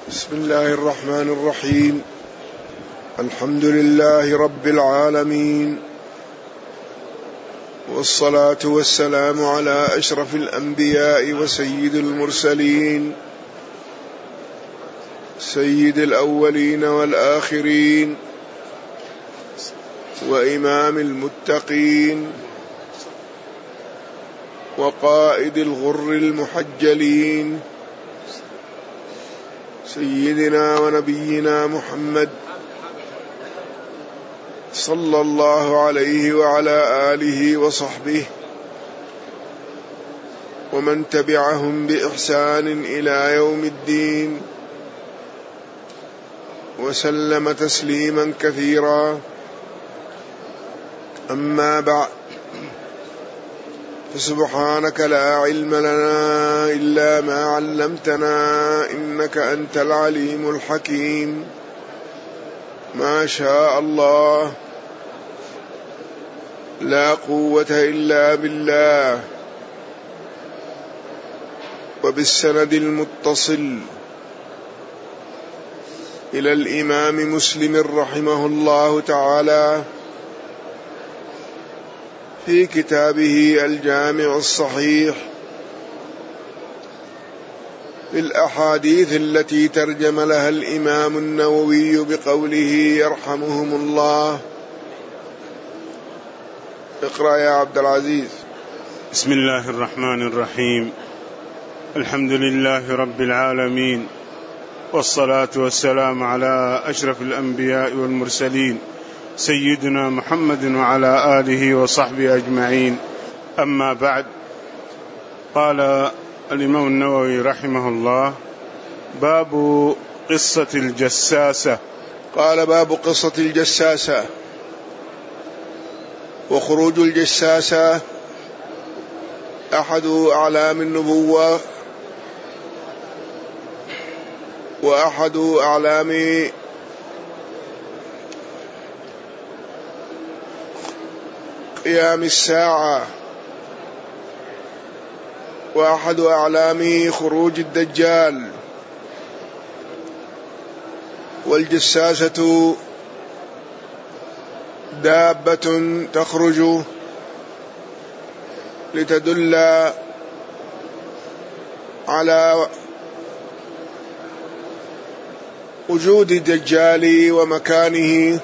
بسم الله الرحمن الرحيم. الحمد لله رب العالمين، والصلاة والسلام على أشرف الأنبياء وسيد المرسلين، سيد الأولين والآخرين، وإمام المتقين، وقائد الغر المحجلين، سيدنا ونبينا محمد صلى الله عليه وعلى آله وصحبه ومن تبعهم بإحسان إلى يوم الدين، وسلم تسليما كثيرا. أما بعد، فسبحانك لا علم لنا إلا ما علمتنا إنك أنت العليم الحكيم. ما شاء الله، لا قوة إلا بالله. وبالسند المتصل إلى الإمام مسلم رحمه الله تعالى في كتابه الجامع الصحيح في الأحاديث التي ترجم لها الإمام النووي بقوله يرحمهم الله. اقرأ يا عبد العزيز. بسم الله الرحمن الرحيم. الحمد لله رب العالمين، والصلاة والسلام على أشرف الأنبياء والمرسلين سيدنا محمد وعلى آله وصحبه أجمعين. أما بعد، قال الإمام النووي رحمه الله: باب قصة الجساسة. قال: باب قصة الجساسة. وخروج الجساسة أحد أعلام النبوة، وأحد أعلام قيام الساعة، وأحد أعلام خروج الدجال. والجساسة دابة تخرج لتدل على وجود الدجال ومكانه،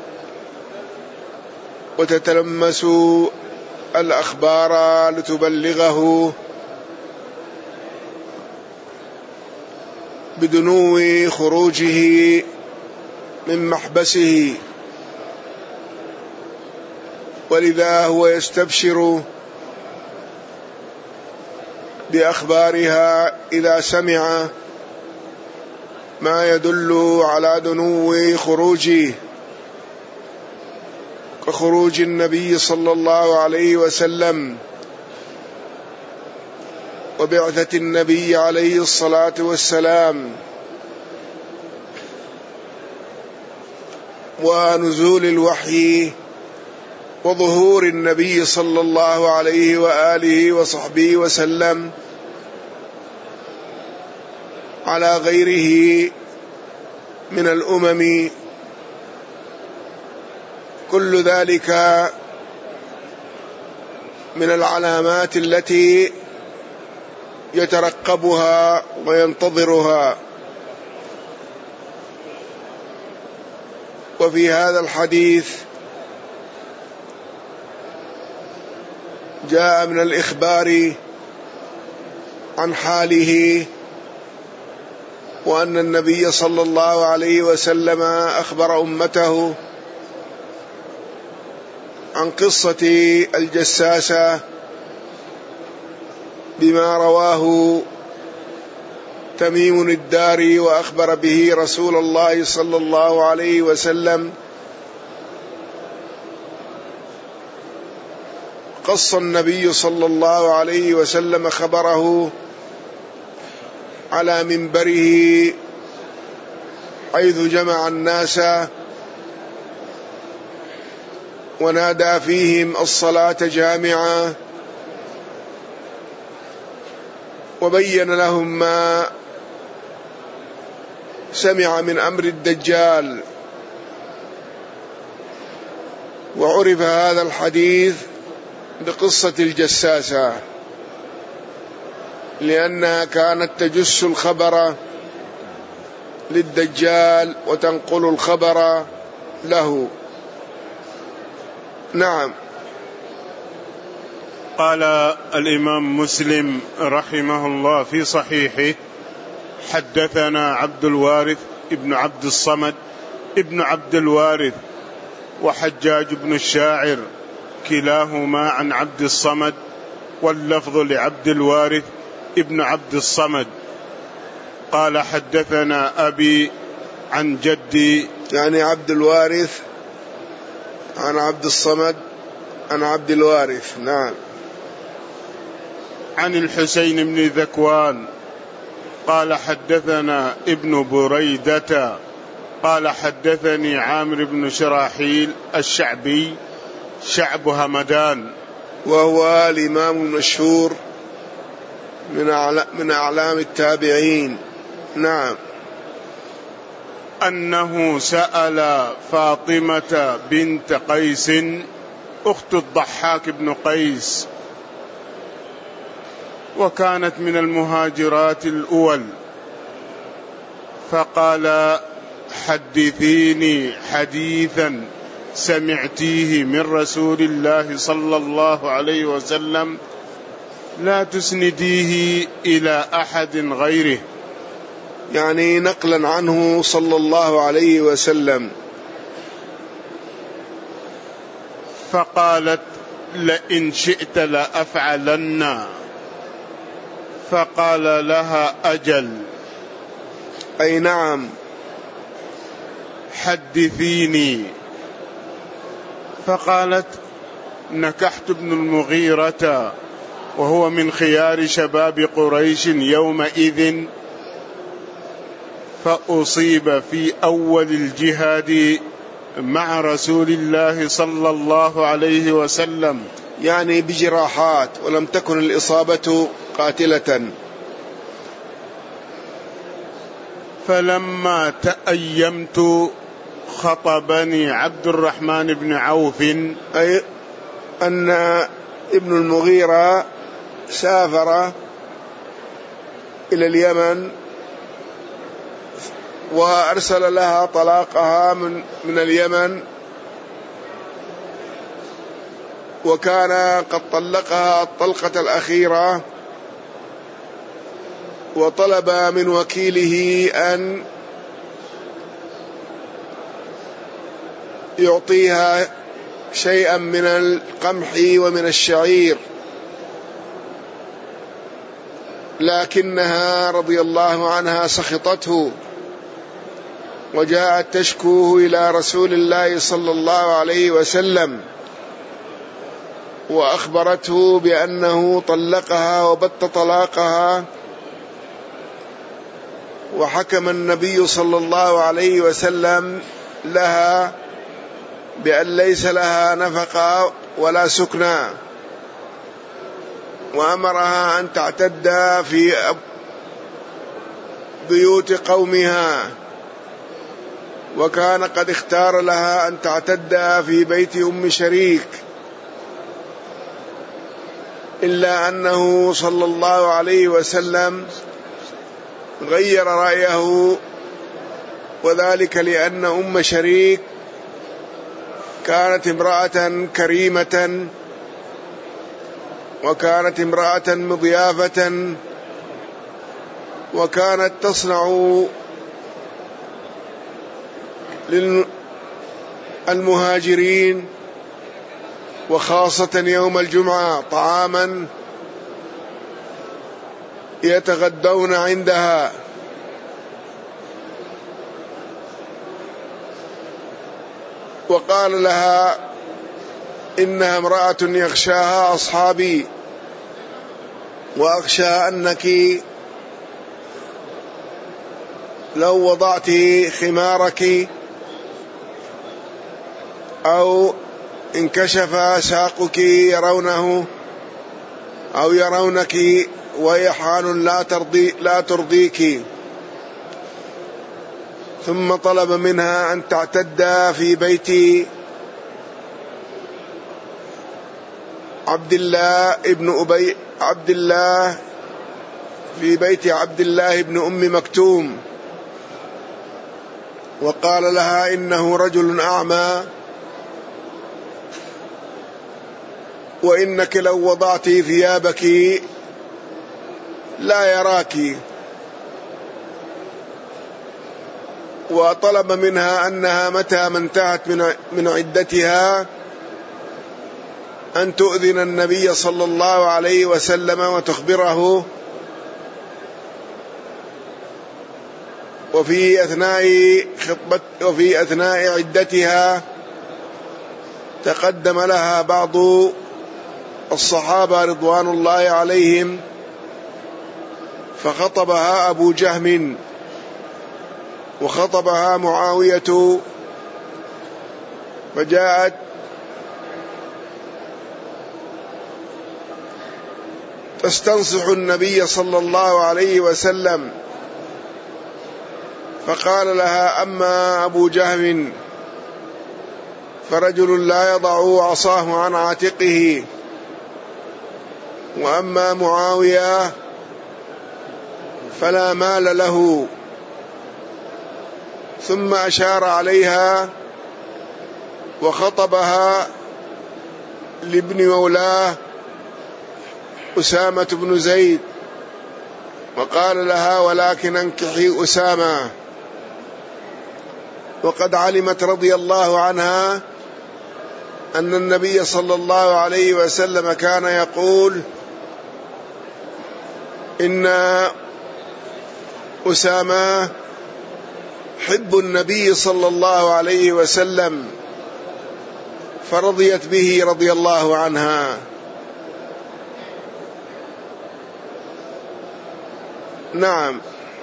وتتلمس الأخبار لتبلغه بدنو خروجه من محبسه، ولذا هو يستبشر بأخبارها إذا سمع ما يدل على دنو خروجه، كخروج النبي صلى الله عليه وسلم وبعثة النبي عليه الصلاة والسلام، ونزول الوحي، وظهور النبي صلى الله عليه وآله وصحبه وسلم على غيره من الأمم. كل ذلك من العلامات التي يترقبها وينتظرها. وفي هذا الحديث جاء من الإخبار عن حاله، وأن النبي صلى الله عليه وسلم أخبر أمته عن قصة الجساسة بما رواه تميم الداري، وأخبر به رسول الله صلى الله عليه وسلم. قص النبي صلى الله عليه وسلم خبره على منبره حيث جمع الناس ونادى فيهم الصلاة جامعة، وبين لهم ما سمع من أمر الدجال. وعرف هذا الحديث بقصة الجساسة، لأنها كانت تجس الخبر للدجال وتنقل الخبر له. نعم. قال الإمام مسلم رحمه الله في صحيحه: حدثنا عبد الوارث ابن عبد الصمد ابن عبد الوارث وحجاج بن الشاعر، كلاهما عن عبد الصمد، واللفظ لعبد الوارث ابن عبد الصمد. قال: حدثنا أبي عن جدي، يعني عبد الوارث عن عبد الصمد عن عبد الوارث. نعم. عن الحسين بن ذكوان قال: حدثنا ابن بريدة قال: حدثني عامر بن شراحيل الشعبي شعب همدان، وهو الإمام المشهور من أعلام التابعين. نعم. أنه سأل فاطمة بنت قيس أخت الضحاك بن قيس، وكانت من المهاجرات الأول، فقال: حدثيني حديثا سمعتيه من رسول الله صلى الله عليه وسلم لا تسنديه إلى أحد غيره، يعني نقلا عنه صلى الله عليه وسلم. فقالت: لئن شئت لأفعلن. فقال لها: أجل، أي نعم. حدثيني. فقالت: نكحت ابن المغيرة وهو من خيار شباب قريش يومئذ، فأصيب في أول الجهاد مع رسول الله صلى الله عليه وسلم، يعني بجراحات، ولم تكن الإصابة قاتلة. فلما تأيمت خطبني عبد الرحمن بن عوف، أي أن ابن المغيرة سافر إلى اليمن وأرسل لها طلاقها من اليمن، وكان قد طلقها الطلقة الأخيرة، وطلب من وكيله أن يعطيها شيئا من القمح ومن الشعير، لكنها رضي الله عنها سخطته، وجاءت تشكوه إلى رسول الله صلى الله عليه وسلم، وأخبرته بأنه طلقها وبت طلاقها، وحكم النبي صلى الله عليه وسلم لها بأن ليس لها نفقة ولا سكنى، وأمرها أن تعتد في بيوت قومها، وكان قد اختار لها أن تعتد في بيت أم شريك، إلا أنه صلى الله عليه وسلم غير رأيه، وذلك لأن أم شريك كانت امرأة كريمة، وكانت امرأة مضيافة، وكانت تصنع للمهاجرين وخاصة يوم الجمعة طعاما يتغدون عندها. وقال لها: إنها امرأة يخشاها أصحابي، وأخشى أنك لو وضعت خمارك أو انكشف ساقك يرونه أو يرونك، وهي حال لا ترضيك. ثم طلب منها أن تعتد في بيت عبد الله بن أم مكتوم، وقال لها إنه رجل أعمى، وإنك لو وضعت ثيابك لا يراك. وطلب منها أنها متى ما انتهت من عدتها أن تؤذن النبي صلى الله عليه وسلم وتخبره. وفي أثناء عدتها تقدم لها بعض الصحابة رضوان الله عليهم، فخطبها أبو جهم وخطبها معاوية، فجاءت تستنصح النبي صلى الله عليه وسلم، فقال لها: أما أبو جهم فرجل لا يضع عصاه عن عاتقه، وأما معاوية فلا مال له. ثم أشار عليها وخطبها لابن مولاه أسامة بن زيد، وقال لها: ولكن انكحي أسامة. وقد علمت رضي الله عنها أن النبي صلى الله عليه وسلم كان يقول: إن أسامة حب النبي صلى الله عليه وسلم، فرضيت به رضي الله عنها. نعم.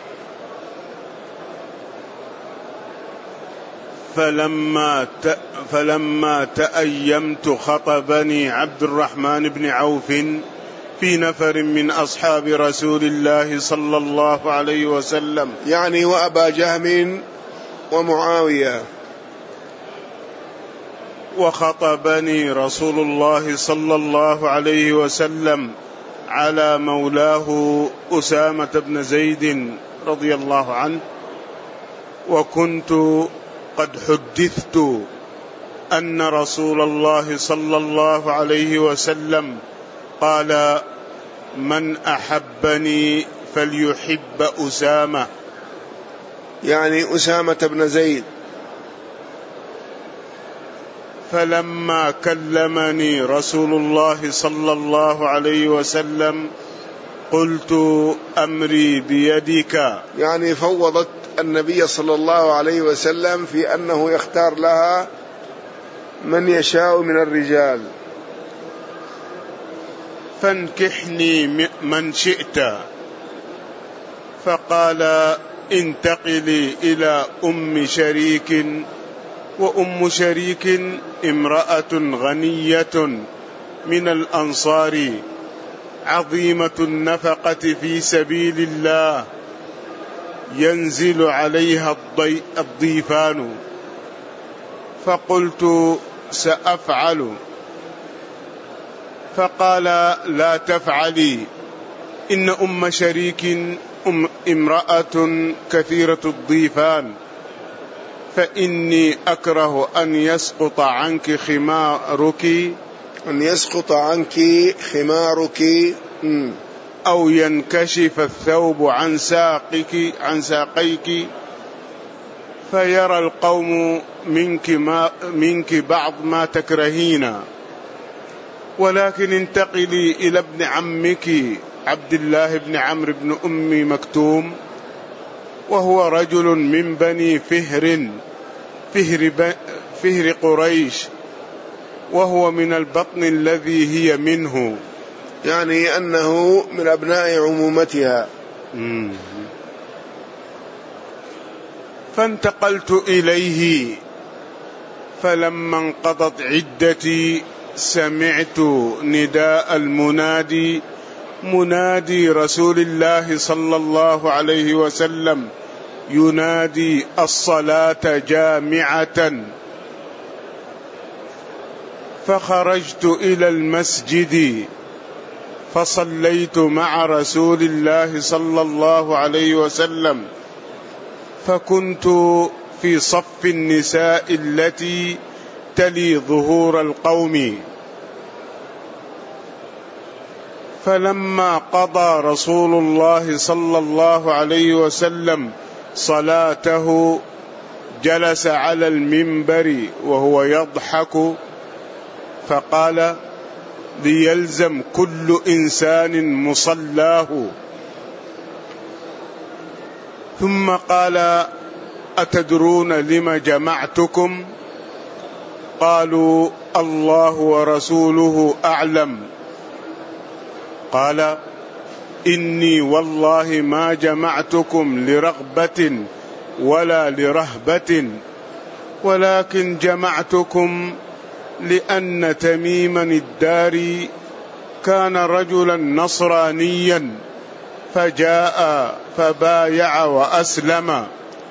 فلما تأيمت خطبني عبد الرحمن بن عوف في نفر من أصحاب رسول الله صلى الله عليه وسلم، يعني وأبا جهم ومعاوية. وخطبني رسول الله صلى الله عليه وسلم على مولاه أسامة بن زيد رضي الله عنه، وكنت قد حدثت أن رسول الله صلى الله عليه وسلم قال: من أحبني فليحب أسامة، يعني أسامة بن زيد. فلما كلمني رسول الله صلى الله عليه وسلم قلت: أمري بيدك، يعني فوضت النبي صلى الله عليه وسلم في أنه يختار لها من يشاء من الرجال. فانكحني من شئت. فقال: انتقلي إلى أم شريك، وأم شريك امرأة غنية من الأنصار عظيمة النفقة في سبيل الله، ينزل عليها الضيفان. فقلت: سأفعل. فقال: لا تفعلي، إن أم شريك امرأة كثيرة الضيفان، فإني أكره أن يسقط عنك خمارك أو ينكشف الثوب عن ساقيك فيرى القوم منك بعض ما تكرهين، ولكن انتقلي إلى ابن عمك عبد الله بن عمرو بن أم مكتوم، وهو رجل من بني فهر قريش، وهو من البطن الذي هي منه، يعني أنه من أبناء عمومتها. فانتقلت إليه، فلما انقضت عدتي سمعت نداء منادي رسول الله صلى الله عليه وسلم ينادي الصلاة جامعة، فخرجت إلى المسجد فصليت مع رسول الله صلى الله عليه وسلم، فكنت في صف النساء التي تلي ظهور القوم، فلما قضى رسول الله صلى الله عليه وسلم صلاته جلس على المنبر وهو يضحك، فقال: ليلزم كل إنسان مصلاه. ثم قال: أتدرون لم جمعتكم؟ قالوا: الله ورسوله أعلم. قال: إني والله ما جمعتكم لرغبة ولا لرهبة، ولكن جمعتكم لأن تميما الداري كان رجلا نصرانيا فجاء فبايع وأسلم،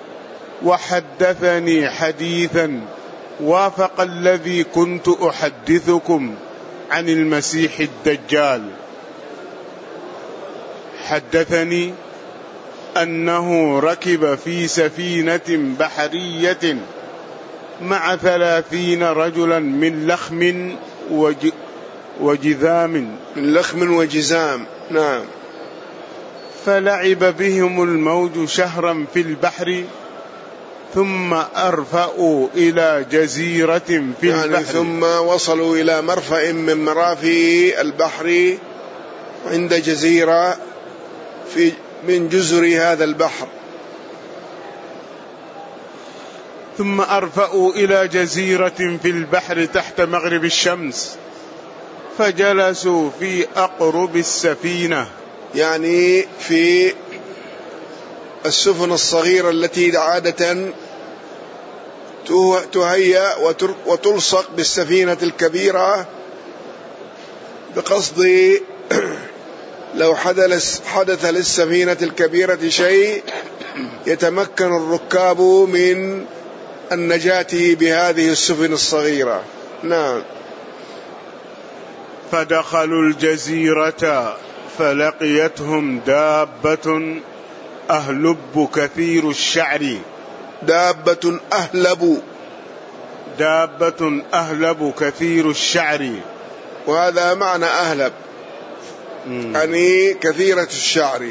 وحدثني حديثا وافق الذي كنت أحدثكم عن المسيح الدجال. حدثني أنه ركب في سفينة بحرية مع 30 رجلا من لخم وجذام. من لخم وجزام، نعم. فلعب بهم الموج شهرا في البحر، ثم أرفأوا إلى جزيرة في البحر، ثم وصلوا إلى مرفأ من مرافئ البحر عند جزيرة من جزر هذا البحر. ثم أرفأوا إلى جزيرة في البحر تحت مغرب الشمس، فجلسوا في أقرب السفينة، يعني في السفن الصغيرة التي عادة تهيأ وتلصق بالسفينة الكبيرة، بقصد لو حدث للسفينة الكبيرة شيء يتمكن الركاب من النجاة بهذه السفن الصغيرة. نعم. فدخلوا الجزيرة فلقيتهم دابة أهلب كثير الشعر. دابة أهلب كثير الشعر، وهذا معنى أهلب، يعني كثيرة الشعر.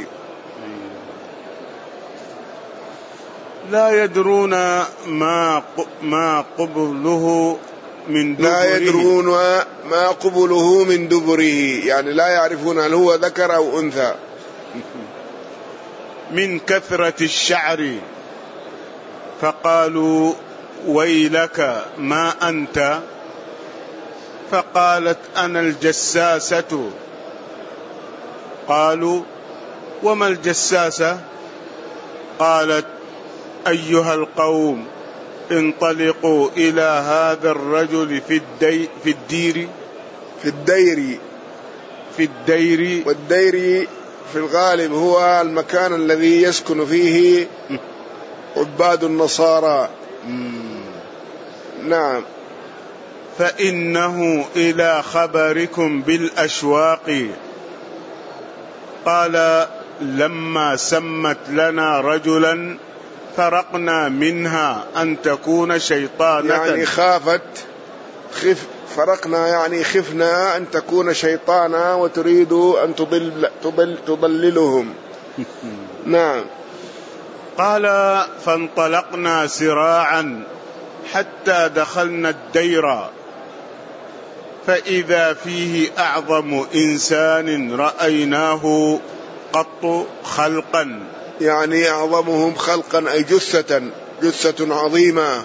لا يدرون ما قبله من دبره. لا يدرون ما قبله من دبره، يعني لا يعرفون هل هو ذكر أو أنثى. من كثرة الشعر، فقالوا: ويلك ما أنت؟ فقالت: أنا الجساسة. قالوا: وما الجساسة؟ قالت: أيها القوم، انطلقوا إلى هذا الرجل في الدير. والدير في الغالب هو المكان الذي يسكن فيه عباد النصارى. نعم. فإنه إلى خبركم بالأشواق. قال: لما سمت لنا رجلا فرقنا منها أن تكون شيطانة. يعني فرقنا، يعني خفنا أن تكون شيطانا وتريد أن تضللهم. نعم. قال: فانطلقنا سراعا حتى دخلنا الدير، فإذا فيه أعظم إنسان رأيناه قط خلقا. يعني أعظمهم خلقا، أي جثة عظيمة.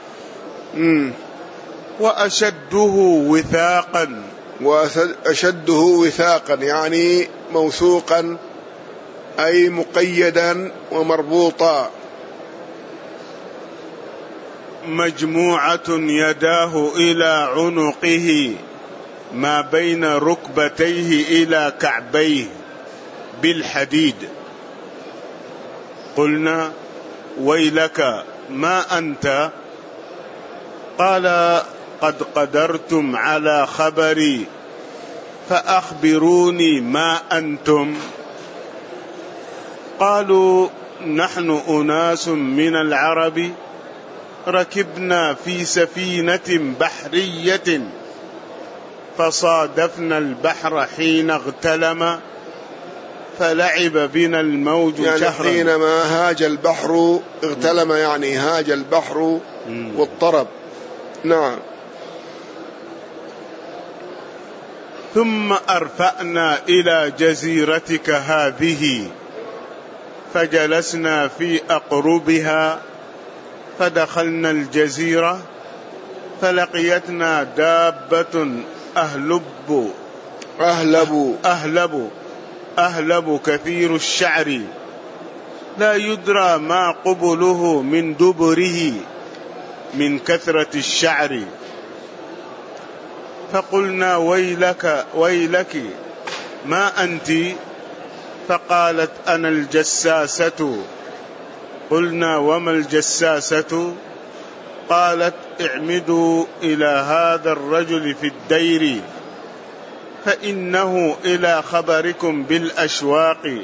وأشده وثاقا يعني موثوقا، أي مقيدا ومربوطا. مجموعة يداه إلى عنقه ما بين ركبتيه إلى كعبيه بالحديد. قلنا: ويلك ما أنت؟ قال قد قدرتم على خبري فأخبروني ما أنتم؟ قالوا نحن أناس من العرب ركبنا في سفينة بحرية فصادفنا البحر حين اغتلم فلعب بنا الموج يعني شهرا. حينما هاج البحر اغتلم، يعني هاج البحر واضطرب. نعم. ثم أرفأنا إلى جزيرتك هذه فجلسنا في أقربها فدخلنا الجزيرة فلقيتنا دابة أهلب كثير الشعر لا يدرى ما قبله من دبره من كثرة الشعر. فقلنا ويلك ما أنت؟ فقالت أنا الجساسة. قلنا وما الجساسة؟ قالت اعمدوا إلى هذا الرجل في الدير فإنه إلى خبركم بالأشواق.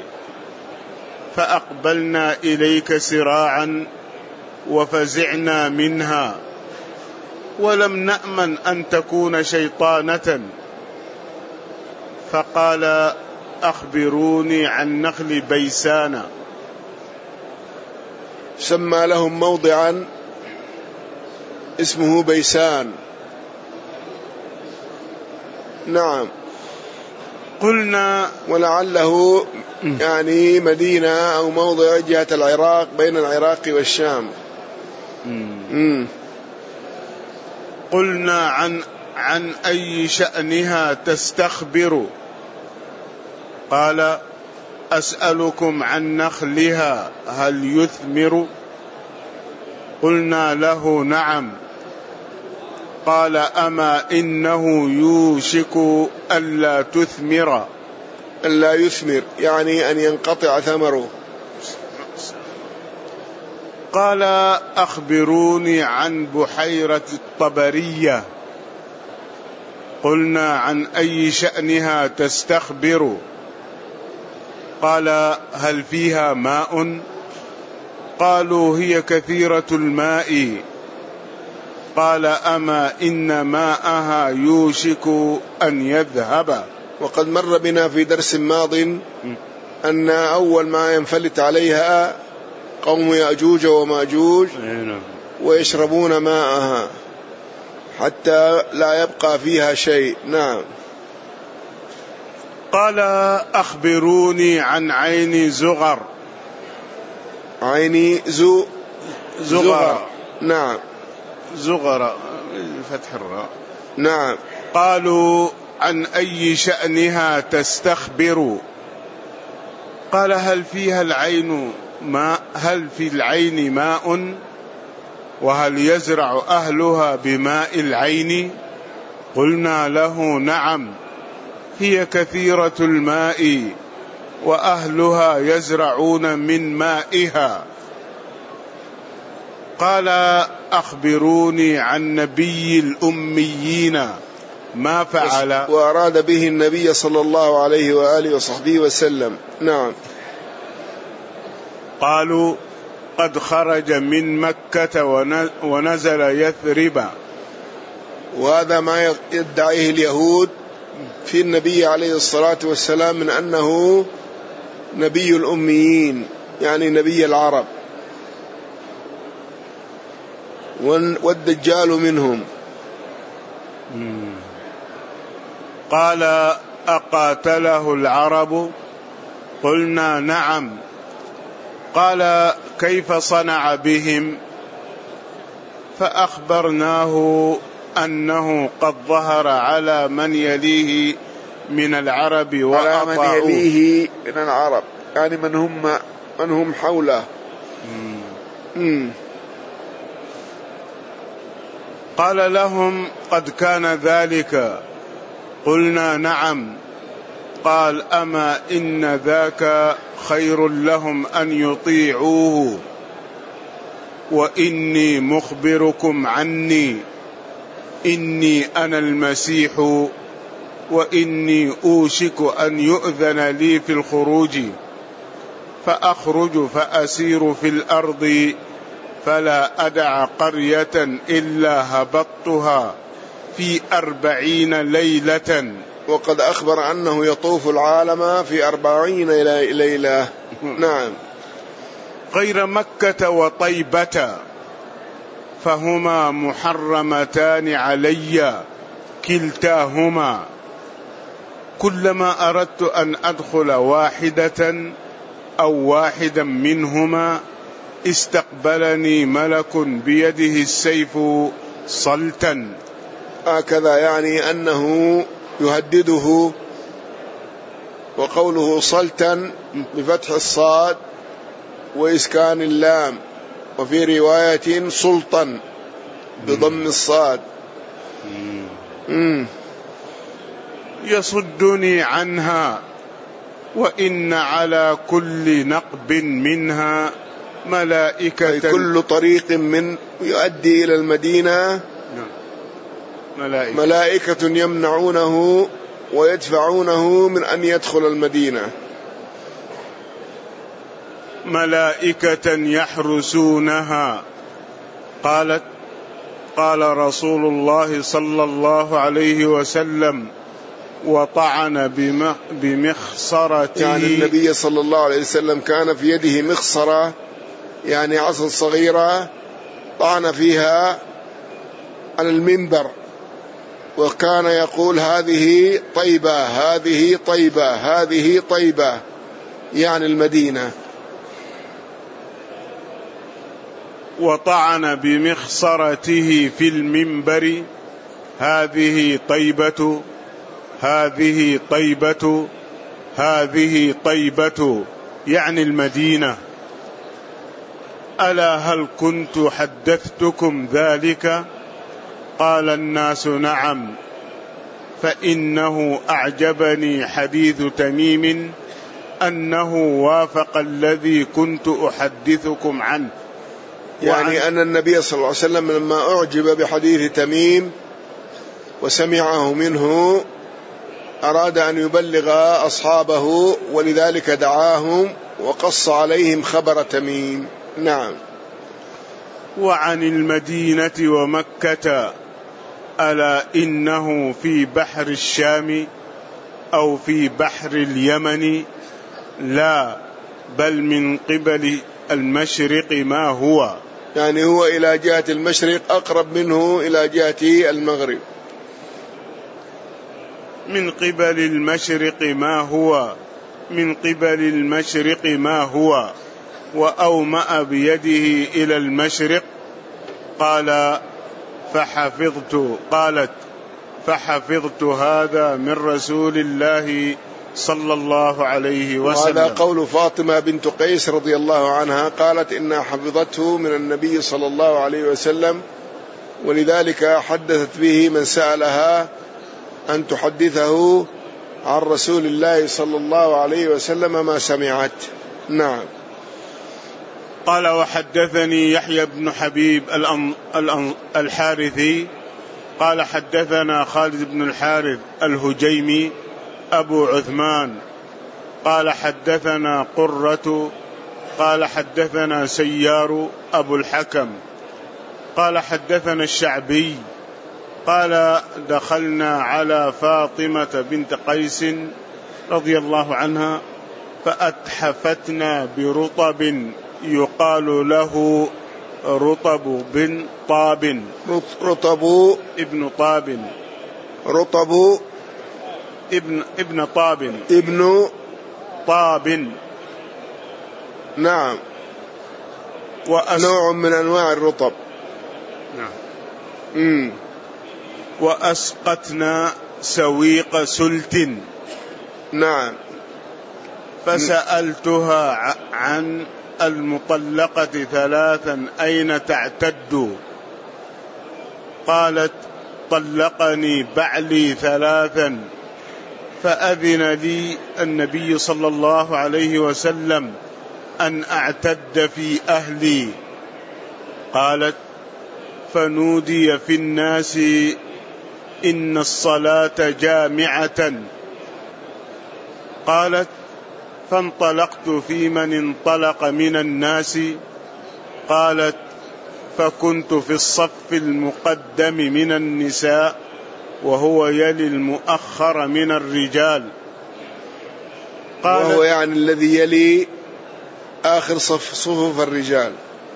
فأقبلنا إليك سراعا وفزعنا منها ولم نأمن أن تكون شيطانة. فقال أخبروني عن نخل بيسان. سمى لهم موضعا اسمه بيسان. نعم. قلنا ولعله يعني مدينة أو موضع جهة العراق بين العراق والشام. قلنا عن أي شأنها تستخبر؟ قال أسألكم عن نخلها هل يثمر؟ قلنا له نعم. قال أما إنه يوشك ألا تثمر. ألا يثمر يعني أن ينقطع ثمره. قال أخبروني عن بحيرة الطبرية. قلنا عن أي شأنها تستخبر؟ قال هل فيها ماء؟ قالوا هي كثيرة الماء. قال أما إن ماءها يوشك أن يذهب. وقد مر بنا في درس ماض أن أول ما ينفلت عليها قوم يأجوج وماجوج ويشربون ماءها حتى لا يبقى فيها شيء. نعم. قال أخبروني عن عين زغر. عين زغر. نعم. زغر فتح الراء. نعم. قالوا عن أي شأنها تستخبر؟ قال هل فيها العين ماء؟ هل في العين ماء؟ وهل يزرع أهلها بماء العين؟ قلنا له نعم هي كثيرة الماء وأهلها يزرعون من مائها. قال أخبروني عن نبي الأميين ما فعل؟ وأراد به النبي صلى الله عليه وآله وصحبه وسلم. نعم. قالوا قد خرج من مكة ونزل يثرب. وهذا ما يدعيه اليهود في النبي عليه الصلاة والسلام من أنه نبي الأميين يعني نبي العرب، والدجال منهم. قال أقاتله العرب؟ قلنا نعم. قال كيف صنع بهم؟ فأخبرناه أنه قد ظهر على من يليه من العرب على من يليه من العرب يعني من هم حوله. قال لهم قد كان ذلك؟ قلنا نعم. قال أما إن ذاك خير لهم أن يطيعوه وإني مخبركم عني إني أنا المسيح وإني أوشك أن يؤذن لي في الخروج فأخرج فأسير في الأرض فلا أدع قرية إلا هبطتها في 40 ليلة. وقد أخبر أنه يطوف العالم في 40 ليلة. نعم. غير مكة وطيبة فهما محرمتان علي كلتاهما، كلما أردت أن أدخل واحدة أو واحدا منهما استقبلني ملك بيده السيف صلتا. هكذا يعني أنه يهدده، وقوله صلتا بفتح الصاد وإسكان اللام، وفي رواية سلطا بضم الصاد. يصدني عنها وإن على كل نقب منها ملائكة، كل طريق من يؤدي إلى المدينة ملائكة يمنعونه ويدفعونه من أن يدخل المدينة، ملائكة يحرسونها. قال رسول الله صلى الله عليه وسلم وطعن بمخصرته، يعني النبي صلى الله عليه وسلم كان في يده مخصرة، يعني عصا صغيرة، طعن فيها على المنبر، وكان يقول هذه طيبة هذه طيبة هذه طيبة، يعني المدينة. وطعن بمخصرته في المنبر هذه طيبة هذه طيبة هذه طيبة، يعني المدينة. ألا هل كنت حدثتكم ذلك؟ قال الناس نعم، فإنه أعجبني حديث تميم أنه وافق الذي كنت أحدثكم عنه. يعني أن النبي صلى الله عليه وسلم لما أعجب بحديث تميم وسمعه منه أراد أن يبلغ أصحابه، ولذلك دعاهم وقص عليهم خبر تميم. نعم. وعن المدينة ومكة ألا إنه في بحر الشام أو في بحر اليمن، لا بل من قبل المشرق ما هو، يعني هو إلى جهة المشرق أقرب منه إلى جهة المغرب. من قبل المشرق ما هو، من قبل المشرق ما هو، وأومأ بيده إلى المشرق. قالت فحفظت هذا من رسول الله صلى الله عليه وسلم. وهذا قول فاطمة بنت قيس رضي الله عنها، قالت إنها حفظته من النبي صلى الله عليه وسلم، ولذلك حدثت به من سألها أن تحدثه عن رسول الله صلى الله عليه وسلم ما سمعت. نعم. قال وحدثني يحيى بن حبيب الحارثي قال حدثنا خالد بن الحارث الهجيمي أبو عثمان قال حدثنا قرة قال حدثنا سيار أبو الحكم قال حدثنا الشعبي قال دخلنا على فاطمة بنت قيس رضي الله عنها فأتحفتنا برطب يقال له رطب بن طاب. رطب ابن طاب. رطب ابن طاب. ابن طاب. نعم. نوع من أنواع الرطب. نعم. وأسقتنا سويق سلت. نعم. فسألتها عن المطلقة 3 أين تعتد؟ قالت طلقني بعلي 3. فأذن لي النبي صلى الله عليه وسلم أن أعتد في أهلي، قالت: فنودي في الناس إن الصلاة جامعة. قالت: فانطلقت في من انطلق من الناس. قالت: فكنت في الصف المقدم من النساء وهو يلي المؤخر من الرجال. وهو يعني الذي يلي آخر صفوف الرجال.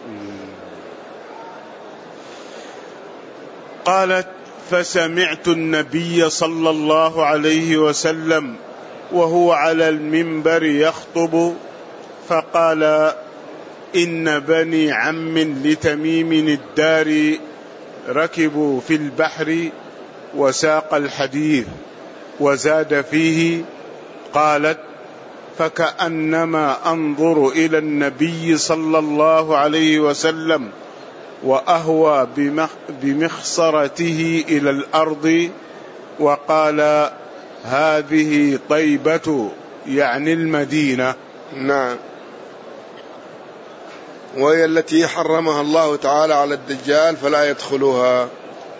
قالت: فسمعت النبي صلى الله عليه وسلم وهو على المنبر يخطب فقال: إن بني عم لتميم الداري ركبوا في البحر، وساق الحديث وزاد فيه. قالت: فكأنما أنظر إلى النبي صلى الله عليه وسلم وأهوى بمخصرته إلى الأرض، وقال: هذه طيبة، يعني المدينة. نعم، وهي التي حرمها الله تعالى على الدجال فلا يدخلها.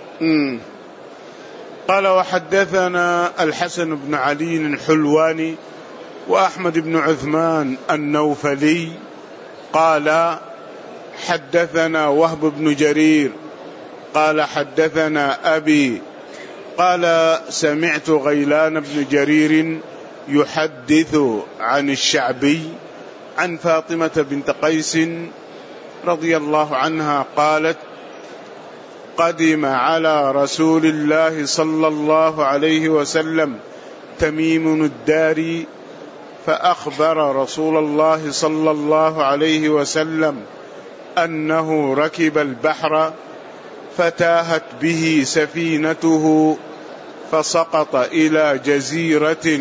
قال: وحدثنا الحسن بن علي الحلواني وأحمد بن عثمان النوفلي قال: حدثنا وهب بن جرير قال: حدثنا أبي قال: سمعت غيلان بن جرير يحدث عن الشعبي عن فاطمة بنت قيس رضي الله عنها قالت: قدم على رسول الله صلى الله عليه وسلم تميم الداري، فأخبر رسول الله صلى الله عليه وسلم أنه ركب البحر فتاهت به سفينته، فسقط إلى جزيرة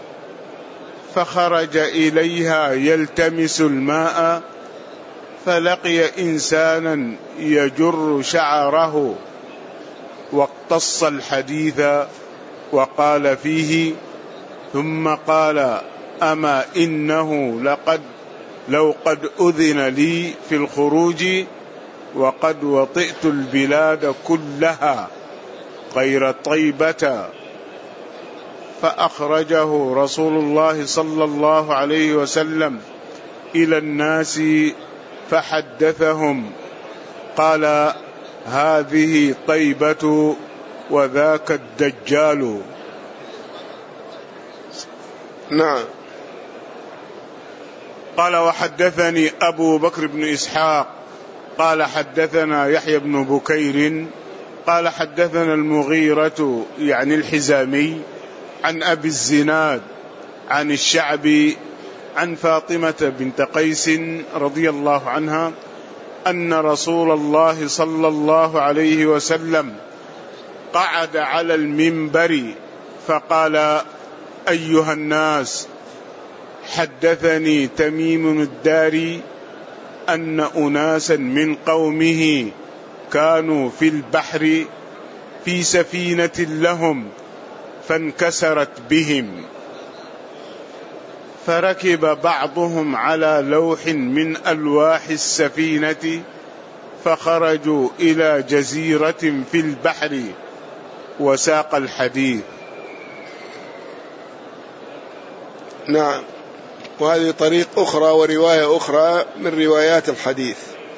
فخرج إليها يلتمس الماء، فلقي إنسانا يجر شعره واقتص الحديث وقال فيه، ثم قال: أما إنه لو قد أذن لي في الخروج وقد وطئت البلاد كلها غير طيبة. فأخرجه رسول الله صلى الله عليه وسلم إلى الناس فحدثهم قال: هذه طيبة وذاك الدجال. نعم. قال: وحدثني أبو بكر بن إسحاق قال: حدثنا يحيى بن بكير قال: حدثنا المغيرة يعني الحزامي عن أبي الزناد عن الشعبي عن فاطمة بنت قيس رضي الله عنها أن رسول الله صلى الله عليه وسلم قعد على المنبر فقال: أيها الناس، حدثني تميم الداري أن أناسا من قومه كانوا في البحر في سفينة لهم فانكسرت بهم، فركب بعضهم على لوح من ألواح السفينة فخرجوا إلى جزيرة في البحر، وساق الحديث. نعم. وهذه طريق أخرى ورواية أخرى من روايات الحديث.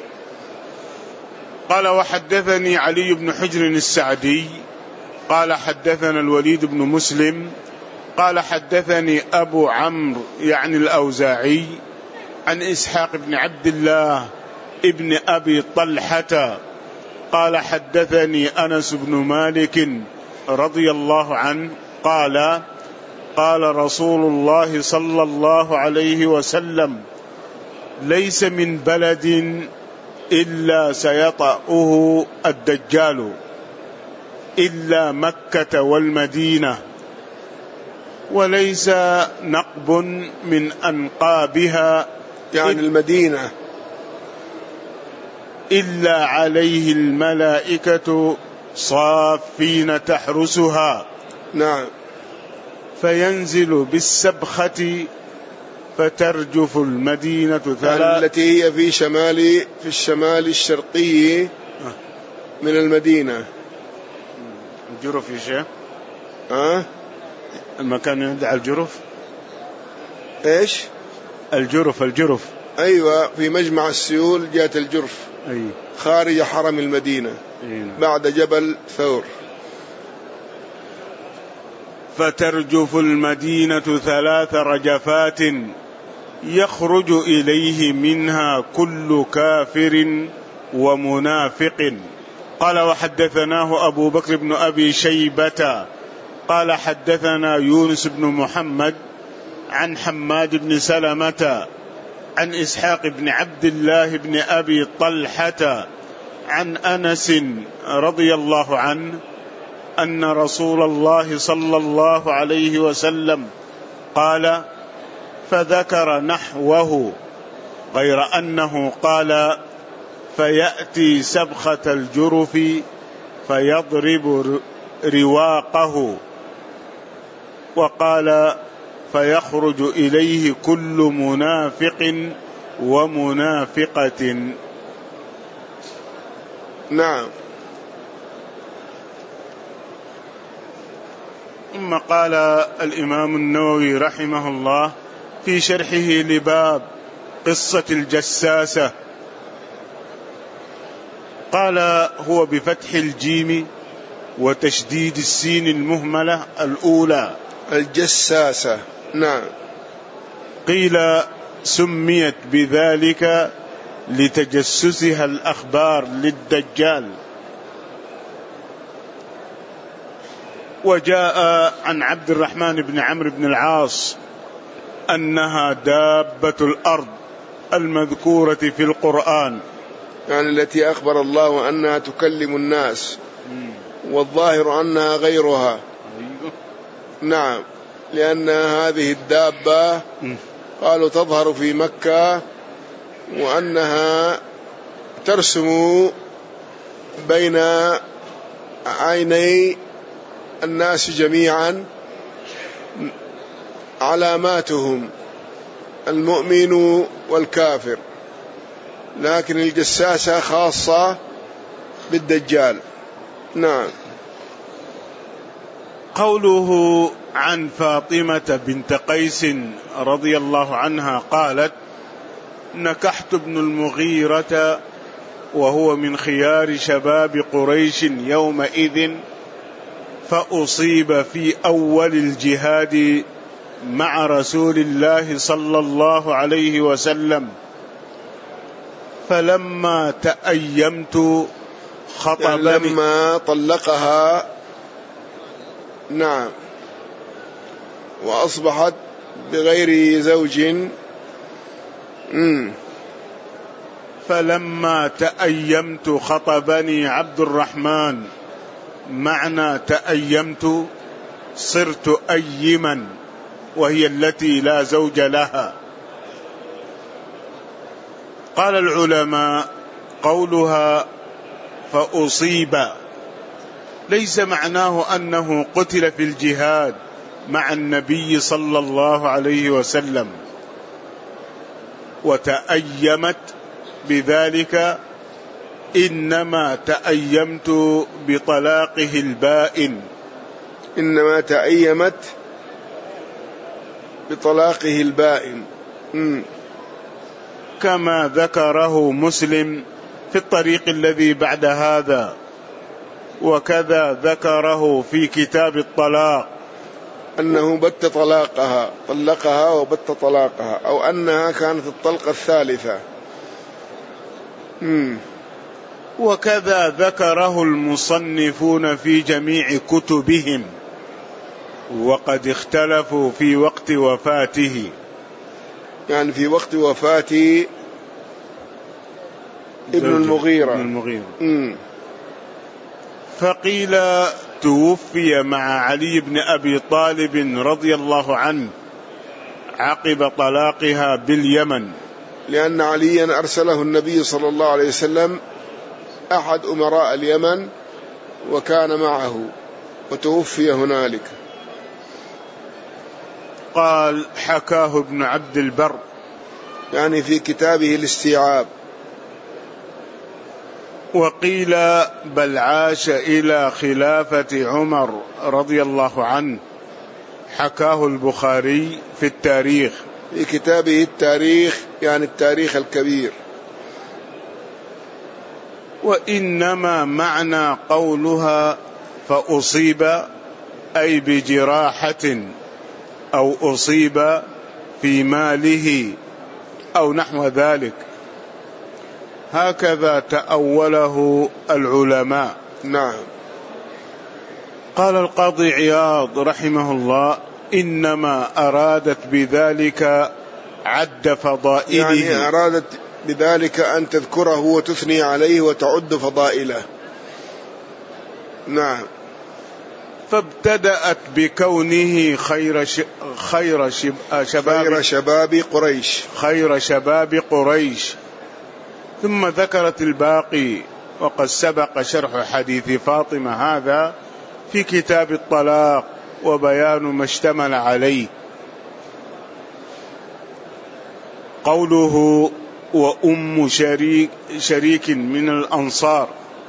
قال: وحدثني علي بن حجر السعدي قال: حدثنا الوليد بن مسلم قال: حدثني أبو عمرو يعني الأوزاعي عن إسحاق بن عبد الله ابن أبي طلحة قال: حدثني أنس بن مالك رضي الله عنه قال: قال رسول الله صلى الله عليه وسلم: ليس من بلد إلا سيطأه الدجال إلا مكة والمدينة، وليس نقب من أنقابها يعني المدينة إلا عليه الملائكة صافين تحرسها. نعم. فينزل بالسبخة فترجف المدينة التي هي في الشمال الشرقي من المدينة. الجرف يا شيخ؟ المكان يدعى الجرف. ايش؟ الجرف. ايوه، في مجمع السيول جهة الجرف. أي. خارج حرم المدينة. بعد جبل ثور. فترجف المدينة 3 رجفات يخرج إليه منها كل كافر ومنافق. قال وحدثناه أبو بكر بن أبي شيبة قال حدثنا يونس بن محمد عن حماد بن سلمة عن إسحاق بن عبد الله بن أبي طلحة عن أنس رضي الله عنه أن رسول الله صلى الله عليه وسلم قال فذكر نحوه غير أنه قال فيأتي سبخة الجرف فيضرب رواقه، وقال فيخرج إليه كل منافق ومنافقة. نعم. ثم قال الإمام النووي رحمه الله في شرحه لباب قصة الجساسة قال هو بفتح الجيم وتشديد السين المهملة الأولى الجساسة. نعم. قيل سميت بذلك لتجسسها الأخبار للدجال. وجاء عن عبد الرحمن بن عمرو بن العاص أنها دابة الأرض المذكورة في القرآن، يعني التي أخبر الله أنها تكلم الناس، والظاهر أنها غيرها. نعم، لأن هذه الدابة قالوا تظهر في مكة، وأنها ترسم بين عيني الناس جميعا علاماتهم المؤمن والكافر، لكن الجساسة خاصة بالدجال. نعم. قوله عن فاطمة بنت قيس رضي الله عنها قالت نكحت ابن المغيرة وهو من خيار شباب قريش يومئذ، فأصيب في أول الجهاد مع رسول الله صلى الله عليه وسلم، فلما تأيمت خطبني، يعني لما طلقها. نعم. وأصبحت بغير زوج. فلما تأيمت خطبني عبد الرحمن. معنى تأيمت صرت أيما، وهي التي لا زوج لها. قال العلماء قولها فأصيب ليس معناه أنه قتل في الجهاد مع النبي صلى الله عليه وسلم، وتأيمت بذلك إنما تأيمت بطلاقه البائن، إنما تأيمت بطلاقه البائن. كما ذكره مسلم في الطريق الذي بعد هذا، وكذا ذكره في كتاب الطلاق أنه بت طلاقها، طلقها وبت طلاقها، أو أنها كانت الطلقة الثالثة. وكذا ذكره المصنفون في جميع كتبهم، وقد اختلفوا في وقت وفاته، يعني في وقت وفاة ابن المغيرة. فقيل توفي مع علي بن أبي طالب رضي الله عنه عقب طلاقها باليمن، لأن عليا أرسله النبي صلى الله عليه وسلم أحد أمراء اليمن وكان معه، وتوفي هنالك. يقال حكاه ابن عبد البر يعني في كتابه الاستيعاب. وقيل بل عاش إلى خلافة عمر رضي الله عنه، حكاه البخاري في التاريخ، في كتابه التاريخ يعني التاريخ الكبير. وإنما معنى قولها فأصيب أي بجراحة أو أصيب في ماله أو نحو ذلك، هكذا تأوله العلماء. نعم. قال القاضي عياض رحمه الله إنما أرادت بذلك عد فضائله، يعني أرادت بذلك أن تذكره وتثني عليه وتعد فضائله. نعم. فابتدأت بكونه خير شباب قريش، ثم ذكرت الباقي، وقد سبق شرح حديث فاطمة هذا في كتاب الطلاق وبيان ما اشتمل عليه. قوله وأم شريك من الأنصار،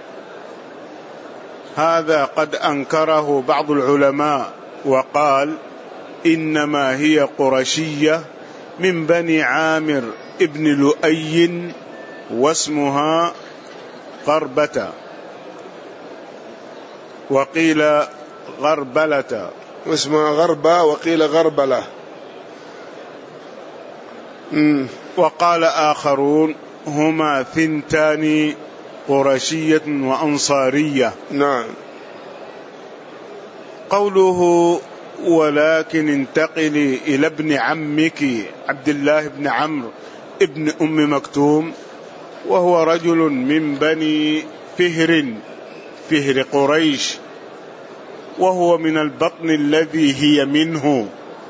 هذا قد أنكره بعض العلماء وقال إنما هي قرشية من بني عامر ابن لؤي واسمها غربة، وقيل غربلة، واسمها غربة وقيل غربلة. وقال آخرون هما ثنتان قرشية وأنصارية. نعم. قوله ولكن انتقلي إلى ابن عمك عبد الله بن عمرو ابن أم مكتوم، وهو رجل من بني فهر قريش، وهو من البطن الذي هي منه،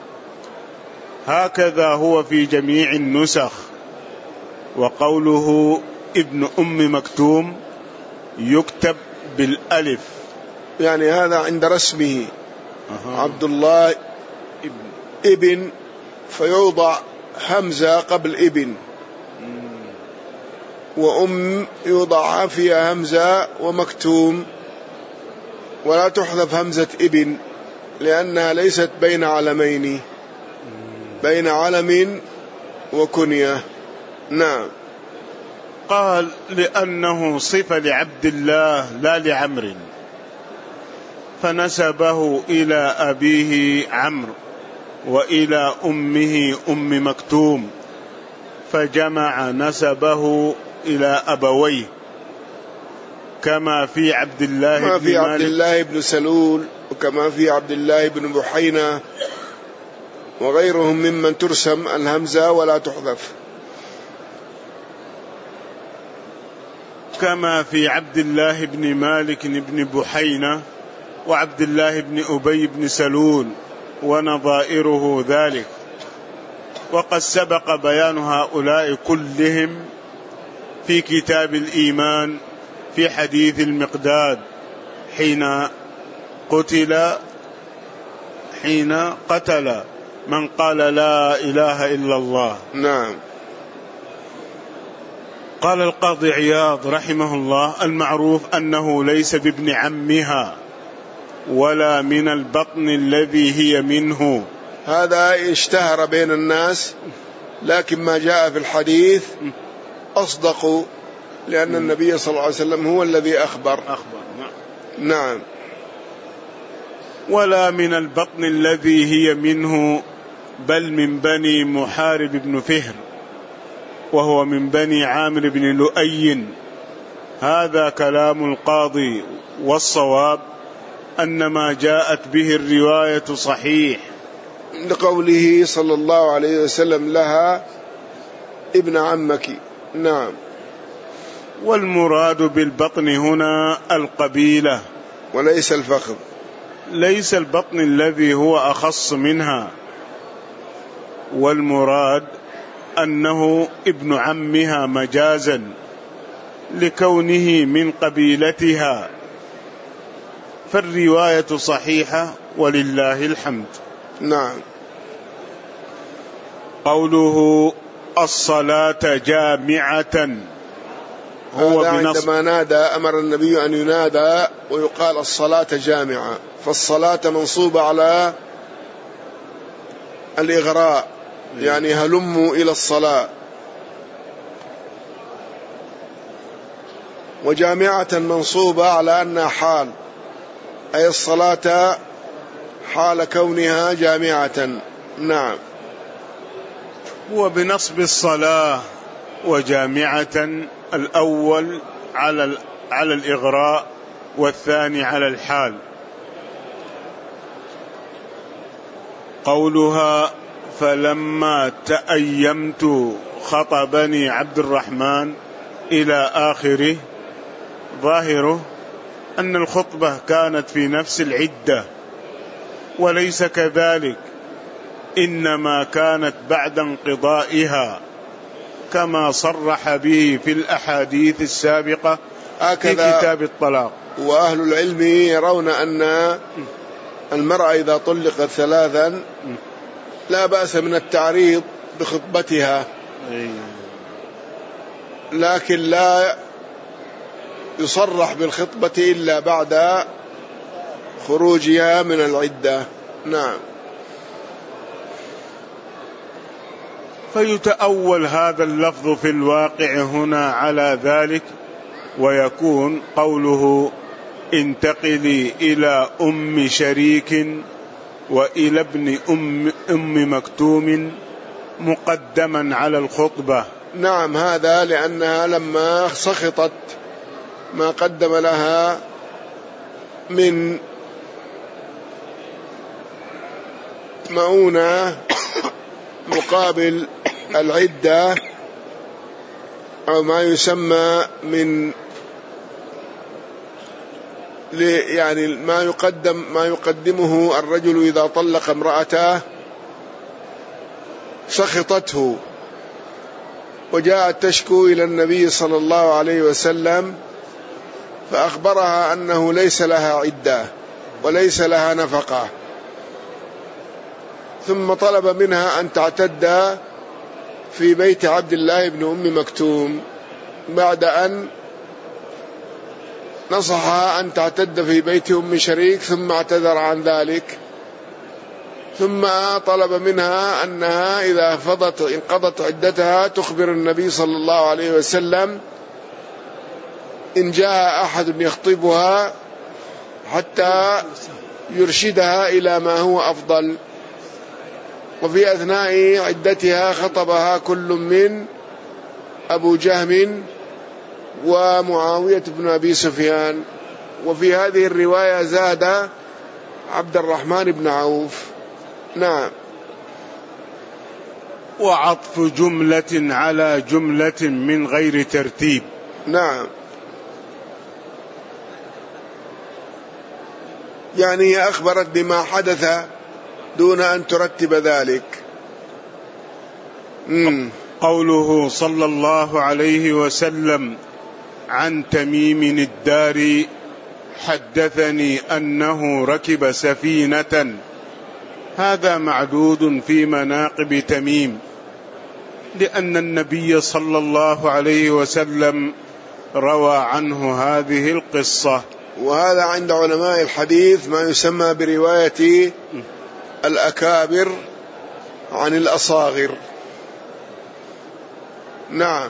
هكذا هو في جميع النسخ. وقوله ابن أم مكتوم يكتب بالألف، يعني هذا عند رسمه عبد الله ابن، فيوضع همزة قبل ابن، وأم يوضع فيها همزة ومكتوم، ولا تحذف همزة ابن لأنها ليست بين علمين، بين علم وكنية. نعم. قال لأنه صفة لعبد الله لا لعمر، فنسبه إلى أبيه عمرو وإلى أمه أم مكتوم، فجمع نسبه إلى أبويه، كما في عبد الله بن سلول، وكما في عبد الله بن بحينة وغيرهم ممن ترسم الهمزة ولا تحذف، كما في عبد الله بن مالك بن بحينة وعبد الله بن أبي بن سلول ونظائره ذلك. وقد سبق بيان هؤلاء كلهم في كتاب الإيمان في حديث المقداد حين قتل من قال لا إله إلا الله. نعم. قال القاضي عياض رحمه الله المعروف أنه ليس بابن عمها ولا من البطن الذي هي منه، هذا اشتهر بين الناس، لكن ما جاء في الحديث أصدق، لأن النبي صلى الله عليه وسلم هو الذي أخبر. نعم. ولا من البطن الذي هي منه، بل من بني محارب بن فهر، وهو من بني عامر بن لؤي. هذا كلام القاضي، والصواب أن ما جاءت به الرواية صحيح، لقوله صلى الله عليه وسلم لها ابن عمك. نعم. والمراد بالبطن هنا القبيلة وليس الفخذ، ليس البطن الذي هو أخص منها، والمراد أنه ابن عمها مجازا لكونه من قبيلتها، فالرواية صحيحة ولله الحمد. نعم. قوله الصلاة جامعة هو عندما نادى أمر النبي أن ينادى ويقال الصلاة جامعة، فالصلاة منصوبة على الإغراء، يعني هلموا إلى الصلاة، وجامعة منصوبة على أنها حال، أي الصلاة حال كونها جامعة. نعم. هو بنصب الصلاة وجامعة، الأول على الإغراء والثاني على الحال. قولها فلما تأيمت خطبني عبد الرحمن إلى آخره، ظاهره أن الخطبة كانت في نفس العدة، وليس كذلك، إنما كانت بعد انقضائها كما صرح به في الأحاديث السابقة في كتاب الطلاق. وأهل العلم يرون أن المرأة إذا طلقت ثلاثا لا بأس من التعريض بخطبتها، لكن لا يصرح بالخطبة إلا بعد خروجها من العدة. نعم. فيتأول هذا اللفظ في الواقع هنا على ذلك، ويكون قوله انتقلي إلى أم شريك وإلى ابن أم مكتوم مقدما على الخطبة. نعم، هذا لأنها لما سخطت ما قدم لها من مؤونة مقابل العدة، أو ما يسمى من يعني ما يقدمه الرجل إذا طلق امرأته، سخطته وجاءت تشكو إلى النبي صلى الله عليه وسلم، فأخبرها أنه ليس لها عدة وليس لها نفقة، ثم طلب منها أن تعتد في بيت عبد الله بن أم مكتوم، بعد أن نصحها أن تعتد في بيت أم شريك ثم اعتذر عن ذلك، ثم طلب منها أنها إذا انقضت عدتها تخبر النبي صلى الله عليه وسلم إن جاء أحد يخطبها حتى يرشدها إلى ما هو أفضل. وفي أثناء عدتها خطبها كل من أبو جهم ومعاوية بن أبي سفيان، وفي هذه الرواية زاد عبد الرحمن بن عوف. نعم. وعطف جملة على جملة من غير ترتيب. نعم، يعني هي أخبرت بما حدث دون أن ترتب ذلك. قوله صلى الله عليه وسلم عن تميم الداري حدثني أنه ركب سفينة، هذا معدود في مناقب تميم، لأن النبي صلى الله عليه وسلم روى عنه هذه القصة. وهذا عند علماء الحديث ما يسمى برواية الأكابر عن الأصاغر. نعم.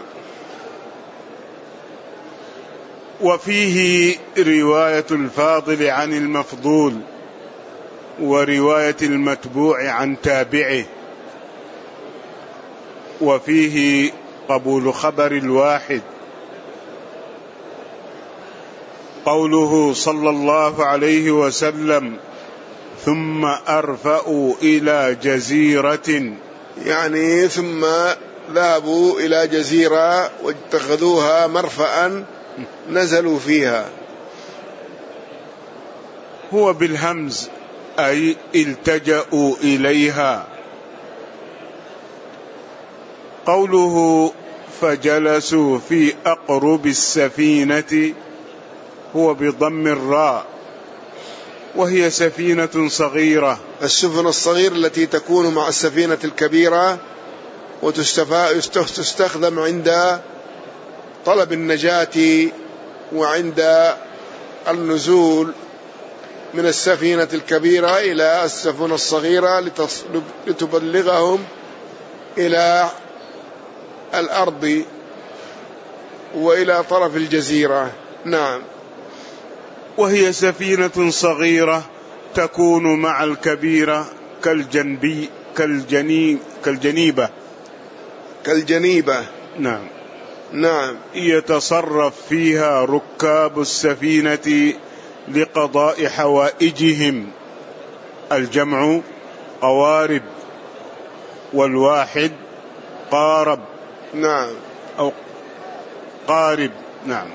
وفيه رواية الفاضل عن المفضول، ورواية المتبوع عن تابعه، وفيه قبول خبر الواحد. قوله صلى الله عليه وسلم ثم أرفأوا إلى جزيرة، يعني ثم ذهبوا إلى جزيرة واتخذوها مرفأ نزلوا فيها. هو بالهمز، أي التجأوا إليها. قوله فجلسوا في أقرب السفينة هو بضم الراء، وهي سفينة صغيرة. السفن الصغيرة التي تكون مع السفينة الكبيرة وتستخدم عند طلب النجاة وعند النزول من السفينة الكبيرة إلى السفينة الصغيرة لتبلغهم إلى الأرض وإلى طرف الجزيرة. نعم. وهي سفينة صغيرة تكون مع الكبيرة كالجنيبة. نعم. نعم. يتصرف فيها ركاب السفينة لقضاء حوائجهم. الجمع قوارب، والواحد قارب. نعم. أو قارب. نعم،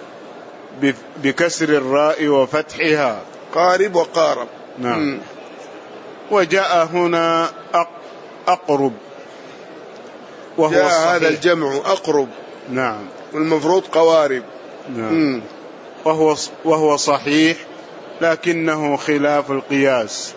بكسر الراء وفتحها. قارب وقارب. نعم. وجاء هنا أقرب، وهو جاء الصحيح. هذا الجمع أقرب. نعم. والمفروض قوارب. نعم. وهو صحيح، لكنه خلاف القياس.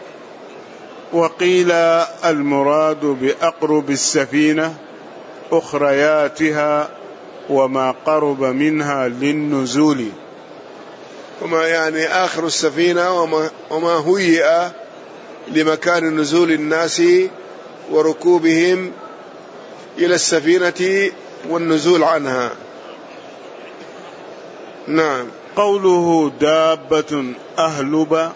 وقيل المراد بأقرب السفينة أخرياتها وما قرب منها للنزول. وما يعني آخر السفينة وما هيئ لمكان نزول الناس وركوبهم إلى السفينة والنزول عنها. نعم. قوله دابة أهلب.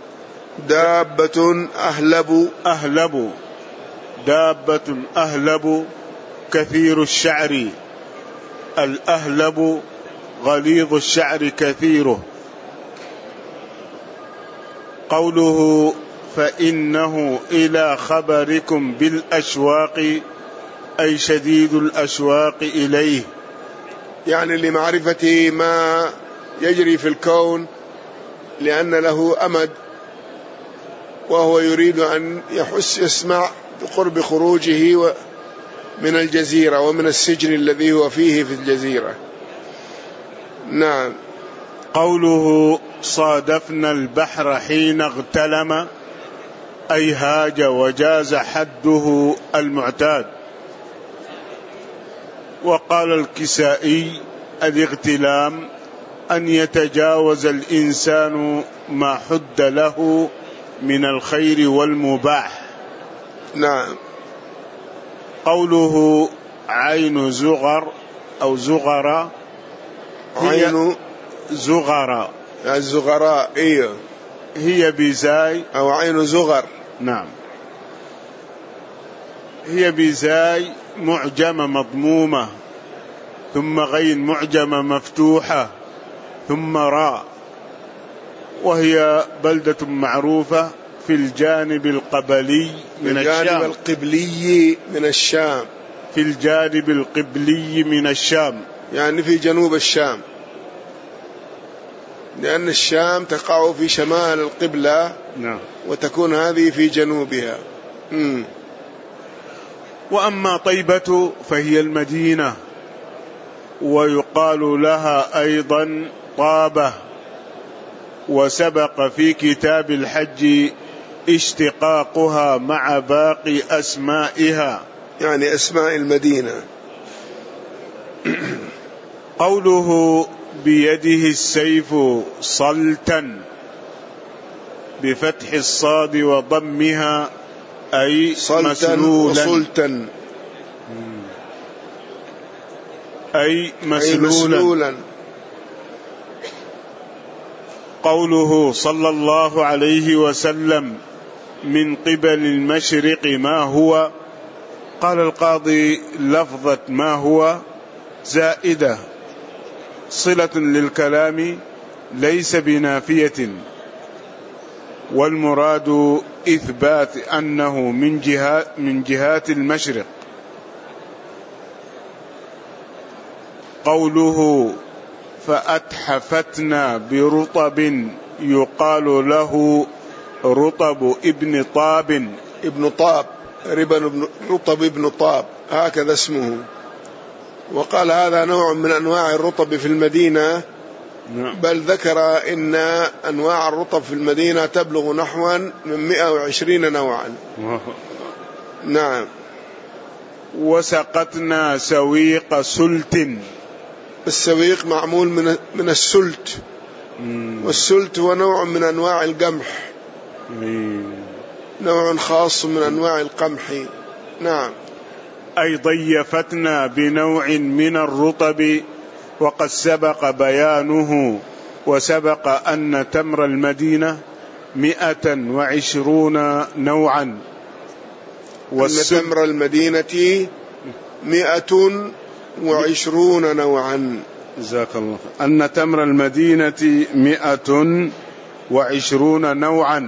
دابة أهلب. دابة أهلب كثير الشعر. الأهلب غليظ الشعر كثيره. قوله فإنه إلى خبركم بالأشواق، أي شديد الأشواق إليه، يعني لمعرفة ما يجري في الكون، لأن له أمد وهو يريد أن يسمع بقرب خروجه من الجزيرة ومن السجن الذي هو فيه في الجزيرة. نعم. قوله صادفنا البحر حين اغتلم، أي هاج وجاز حده المعتاد. وقال الكسائي الاغتلام أن يتجاوز الإنسان ما حد له من الخير والمباح. نعم. قوله عين زغر أو زغر، عين زغر الزغراء، إيه، هي بزاي أو عين زغر. نعم، هي بزاي معجمة مضمومة، ثم غين معجمة مفتوحة، ثم راء، وهي بلدة معروفة في الجانب القبلي من الشام. الجانب القبلي من الشام. في الجانب القبلي من الشام، يعني في جنوب الشام، لأن الشام تقع في شمال القبلة. نعم. وتكون هذه في جنوبها. وأما طيبة فهي المدينة، ويقال لها أيضا طابة. وسبق في كتاب الحج اشتقاقها مع باقي أسمائها، يعني أسماء المدينة. قوله بيده السيف صلتا بفتح الصاد وضمها، أي مسلولا، وصلتا، أي مسلولا. قوله صلى الله عليه وسلم من قبل المشرق ما هو، قال القاضي لفظة ما هو زائدة صلة للكلام ليس بنافية، والمراد إثبات أنه من جهات المشرق. قوله فأتحفتنا برطب، يقال له رطب ابن طاب. ابن طاب، رطب ابن طاب، هكذا اسمه. وقال هذا نوع من أنواع الرطب في المدينة. بل ذكر إن أنواع الرطب في المدينة تبلغ نحوا من 120 نوعا. نعم. وسقتنا سويق سلت. السويق معمول من السلت، والسلت هو نوع من أنواع القمح، نوع خاص من أنواع القمح. نعم. أي ضيفتنا بنوع من الرطب، وقد سبق بيانه، وسبق أن تمر المدينة 120 نوعا. أن تمر المدينة 120 نوعا. جزاك الله. أن تمر المدينة 120 نوعا.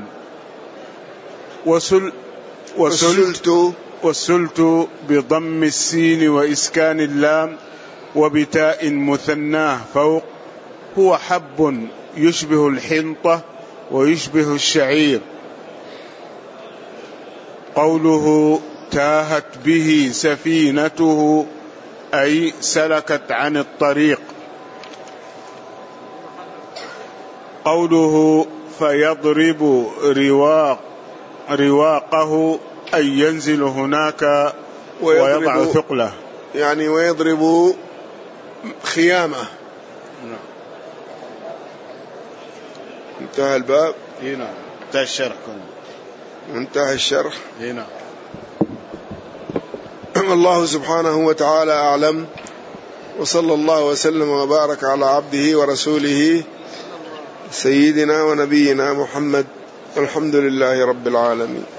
والسلت بضم السين وإسكان اللام وبتاء مثناه فوق، هو حب يشبه الحنطة ويشبه الشعير. قوله تاهت به سفينته أي سلكت عن الطريق. قوله فيضرب رواقه أي ينزل هناك ويضع ثقله، يعني ويضرب خيامه. انتهى الباب. هنا انتهى الشرح. انتهى الشرح. هنا. الله سبحانه وتعالى أعلم، وصلى الله وسلم وبارك على عبده ورسوله سيدنا ونبينا محمد، والحمد لله رب العالمين.